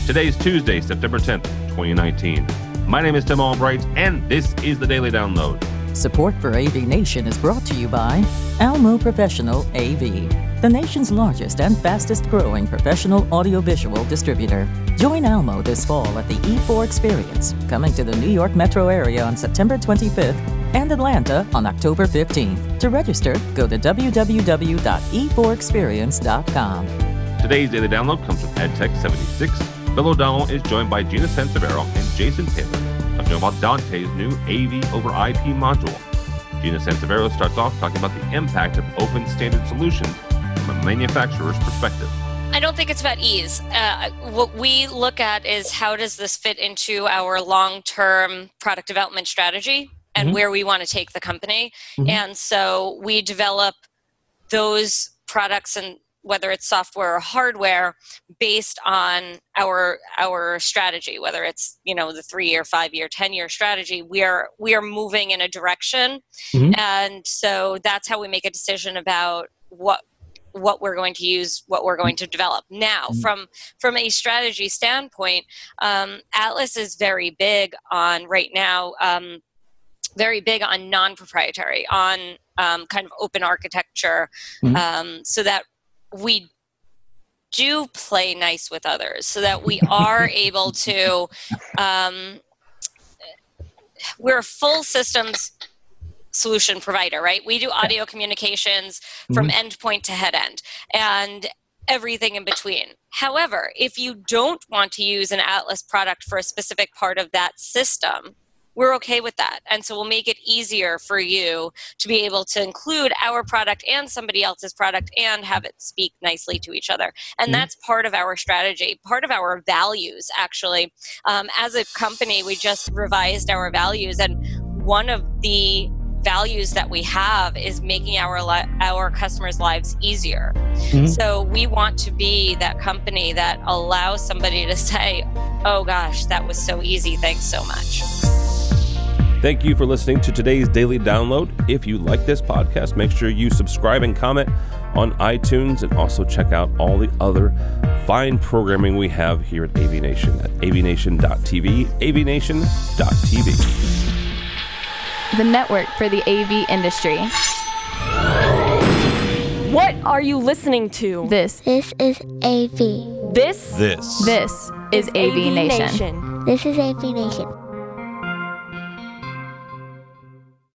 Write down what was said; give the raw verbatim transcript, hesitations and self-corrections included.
Today's Tuesday, September tenth, twenty nineteen. My name is Tim Albright, and this is the Daily Download. Support for A V Nation is brought to you by Almo Professional A V, the nation's largest and fastest growing professional audiovisual distributor. Join Almo this fall at the E four Experience, coming to the New York metro area on September twenty-fifth and Atlanta on October fifteenth. To register, go to w w w dot e four experience dot com. Today's Daily Download comes from EdTech seventy-six. Bill O'Donnell is joined by Gina Sansevero and Jason Taylor to know about Dante's new A V over I P module. Gina Sansevero starts off talking about the impact of open standard solutions from a manufacturer's perspective. I don't think it's about ease. Uh, what we look at is how does this fit into our long-term product development strategy and mm-hmm. where we want to take the company. Mm-hmm. And so we develop those products, and whether it's software or hardware, based on our our strategy, whether it's, you know, the three-year, five-year, ten-year strategy. We are we are moving in a direction, mm-hmm. and so that's how we make a decision about what what we're going to use, what we're going to develop. Now, mm-hmm. from from a strategy standpoint, um, Atlas is very big on right now, um, very big on non-proprietary, on um, kind of open architecture, mm-hmm. um, so that we do play nice with others, so that we are able to, um, we're a full systems solution provider, right? We do audio communications from mm-hmm. endpoint to head end and everything in between. However, if you don't want to use an Atlas product for a specific part of that system, we're okay with that. And so we'll make it easier for you to be able to include our product and somebody else's product and have it speak nicely to each other. And mm-hmm. that's part of our strategy, part of our values, actually. Um, as a company, we just revised our values, and one of the values that we have is making our li- our customers' lives easier. Mm-hmm. So we want to be that company that allows somebody to say, oh gosh, that was so easy, thanks so much. Thank you for listening to today's Daily Download. If you like this podcast, make sure you subscribe and comment on iTunes, and also check out all the other fine programming we have here at A V Nation at a v nation dot t v, a v nation dot t v. The network for the A V industry. What are you listening to? This. This is A V. This? This. This is A V Nation. This is A V Nation.